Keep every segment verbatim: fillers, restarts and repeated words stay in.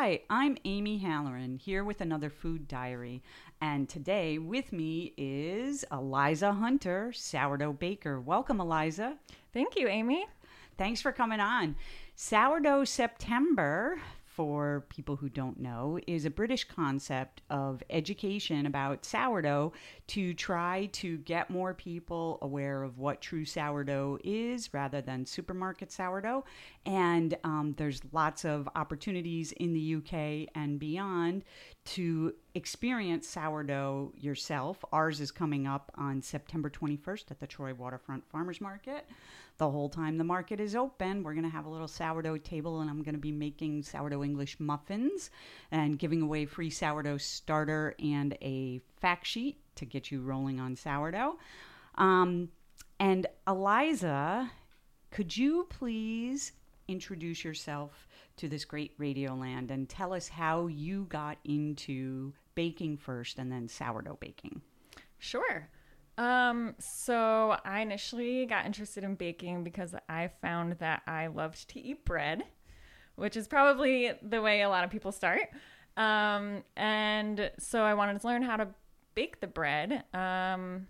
Hi, I'm Amy Halloran here with another food diary. And today with me is Eliza Hunter, sourdough baker. Welcome, Eliza. Thank you, Amy. Thanks for coming on. Sourdough September, for people who don't know, is a British concept of education about sourdough to try to get more people aware of what true sourdough is rather than supermarket sourdough. And um, there's lots of opportunities in the U K and beyond to experience sourdough yourself. Ours is coming up on September twenty-first at the Troy Waterfront Farmers Market. The whole time the market is open, we're going to have a little sourdough table, and I'm going to be making sourdough English muffins and giving away free sourdough starter and a fact sheet to get you rolling on sourdough. Um, and Eliza, could you please introduce yourself to this great radio land and tell us how you got into baking first and then sourdough baking? Sure. Um, so I initially got interested in baking because I found that I loved to eat bread, which is probably the way a lot of people start. Um, and so I wanted to learn how to bake the bread. Um,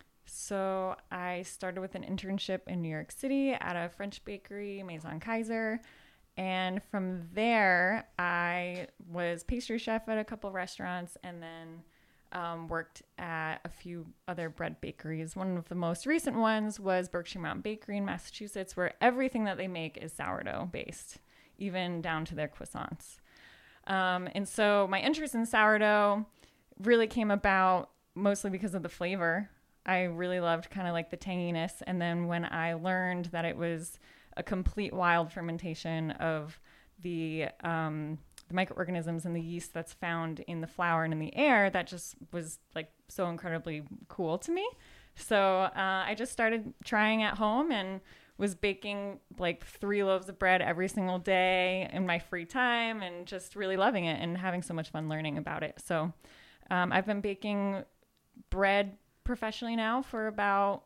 so I started with an internship in New York City at a French bakery, Maison Kaiser. And from there, I was pastry chef at a couple restaurants and then Um, worked at a few other bread bakeries. One of the most recent ones was Berkshire Mountain Bakery in Massachusetts, where everything that they make is sourdough based, even down to their croissants. Um, and so my interest in sourdough really came about mostly because of the flavor. I really loved kind of like the tanginess. And then when I learned that it was a complete wild fermentation of the um, the microorganisms and the yeast that's found in the flour and in the air, that just was like so incredibly cool to me. So uh, I just started trying at home and was baking like three loaves of bread every single day in my free time and just really loving it and having so much fun learning about it. So um, I've been baking bread professionally now for about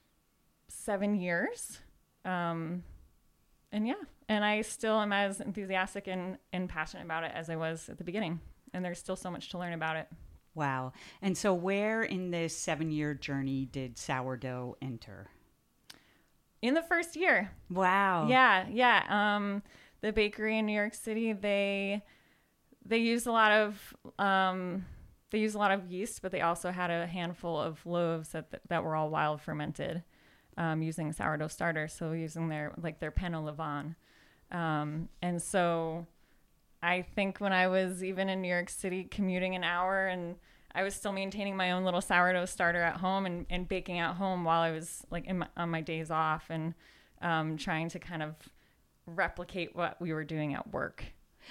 seven years. Um, and yeah, and I still am as enthusiastic and, and passionate about it as I was at the beginning. And there's still so much to learn about it. Wow. And so where in this seven-year journey did sourdough enter? In the first year. Wow. Yeah, yeah. Um, the bakery in New York City, they they use a lot of um, they use a lot of yeast, but they also had a handful of loaves that that were all wild fermented. Um, using sourdough starter, so using their like their pain au levain. Um, and so I think when I was even in New York City commuting an hour and I was still maintaining my own little sourdough starter at home and, and baking at home while I was like in my, on my days off and um, trying to kind of replicate what we were doing at work.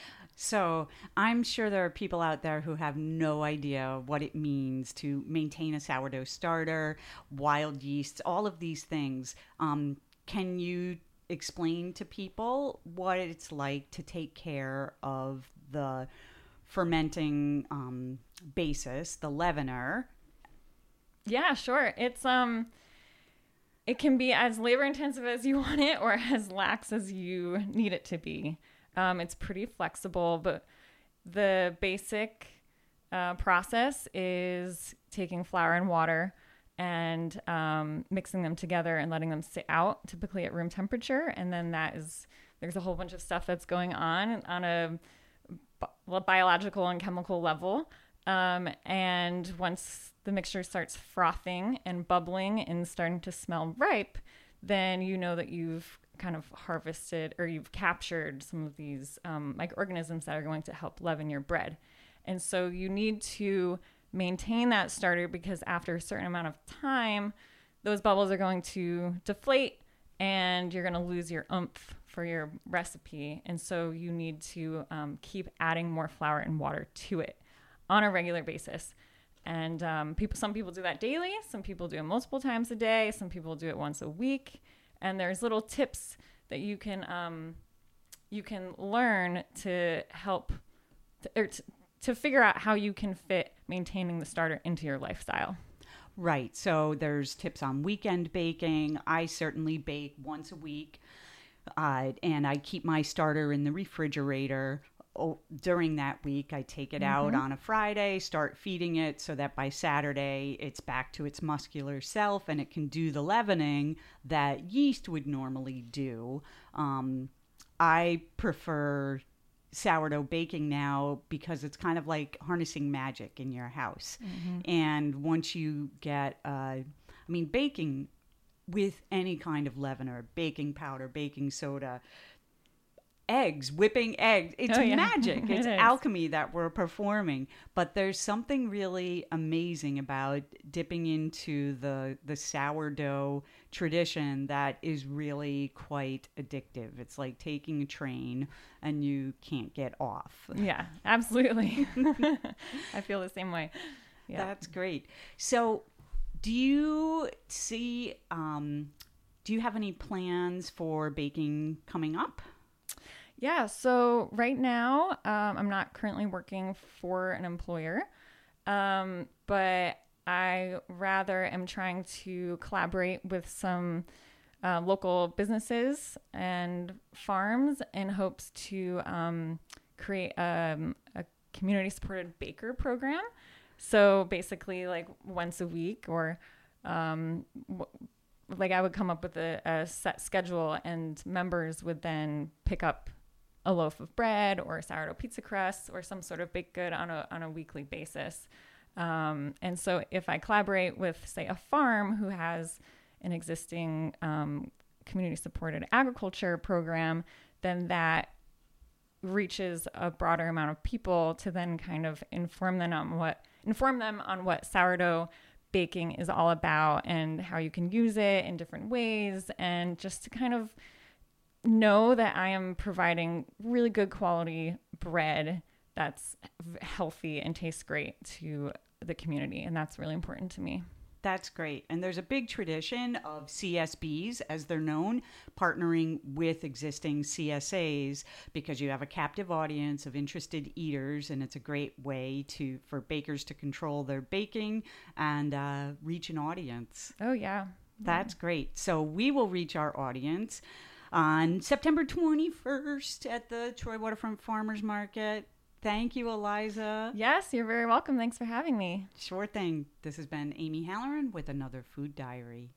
So I'm sure there are people out there who have no idea what it means to maintain a sourdough starter, wild yeasts, all of these things. Um, can you explain to people what it's like to take care of the fermenting um, basis, the leavener? Yeah, sure. It's um, it can be as labor intensive as you want it or as lax as you need it to be. Um, it's pretty flexible, but the basic uh, process is taking flour and water and um, mixing them together and letting them sit out, typically at room temperature. And then that is, there's a whole bunch of stuff that's going on on a bi- biological and chemical level. Um, and once the mixture starts frothing and bubbling and starting to smell ripe, then you know that you've kind of harvested or you've captured some of these um, microorganisms that are going to help leaven your bread. And so you need to maintain that starter because after a certain amount of time, those bubbles are going to deflate and you're going to lose your oomph for your recipe. And so you need to um, keep adding more flour and water to it on a regular basis. And um, people, some people do that daily. Some people do it multiple times a day. Some people do it once a week. And there's little tips that you can um, you can learn to help to, or to, to figure out how you can fit maintaining the starter into your lifestyle. Right. So there's tips on weekend baking. I certainly bake once a week, uh, and I keep my starter in the refrigerator oh, during that week, I take it mm-hmm. out on a Friday, start feeding it so that by Saturday it's back to its muscular self and it can do the leavening that yeast would normally do. Um, I prefer sourdough baking now because it's kind of like harnessing magic in your house. Mm-hmm. And once you get, uh, I mean, baking with any kind of leavener, baking powder, baking soda, eggs, whipping eggs, it's oh, yeah. magic. It's it alchemy that we're performing. But there's something really amazing about dipping into the the sourdough tradition that is really quite addictive. It's like taking a train and you can't get off. Yeah, absolutely. I feel the same way. Yeah. That's great. So do you see, um, do you have any plans for baking coming up? Yeah, so right now, um, I'm not currently working for an employer, um, but I rather am trying to collaborate with some uh, local businesses and farms in hopes to um, create um, a community-supported baker program. So basically, like once a week, or um, w- like I would come up with a, a set schedule, and members would then pick up a loaf of bread or a sourdough pizza crust or some sort of baked good on a on a weekly basis. Um, and so if I collaborate with, say, a farm who has an existing um, community-supported agriculture program, then that reaches a broader amount of people to then kind of inform them on what inform them on what sourdough baking is all about and how you can use it in different ways, and just to kind of know that I am providing really good quality bread that's healthy and tastes great to the community. And that's really important to me. That's great. And there's a big tradition of C S Bs, as they're known, partnering with existing C S As, because you have a captive audience of interested eaters, and it's a great way to for bakers to control their baking and uh, reach an audience. Oh, yeah. That's yeah. great. So we will reach our audience on September twenty-first at the Troy Waterfront Farmers Market. Thank you, Eliza. Yes, you're very welcome. Thanks for having me. Sure thing. This has been Amy Halloran with another Food Diary.